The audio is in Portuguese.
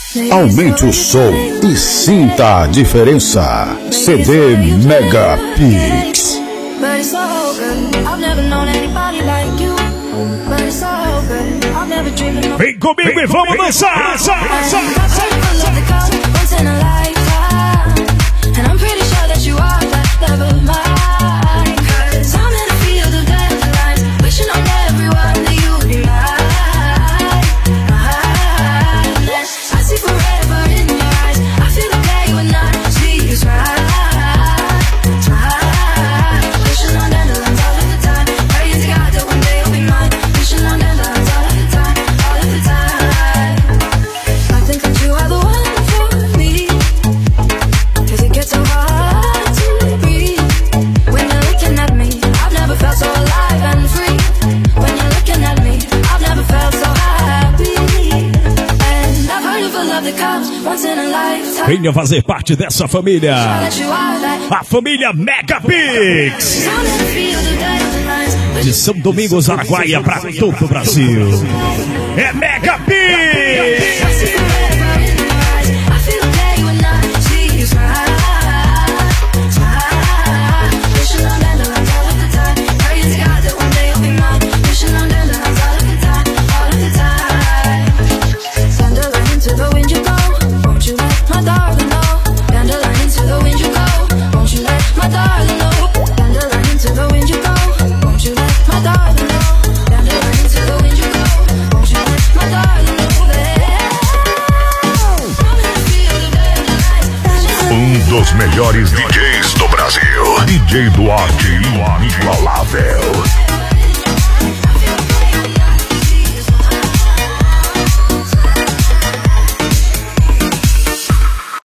Aumente o som e sinta a diferença. CD Mega Pix. Vem comigo e vamos dançar! Venha fazer parte dessa família, a família Mega Pix, de São Domingos, Araguaia, para todo o Brasil. É Mega Pix! Dos melhores DJs do Brasil, DJ Duarte inigualável.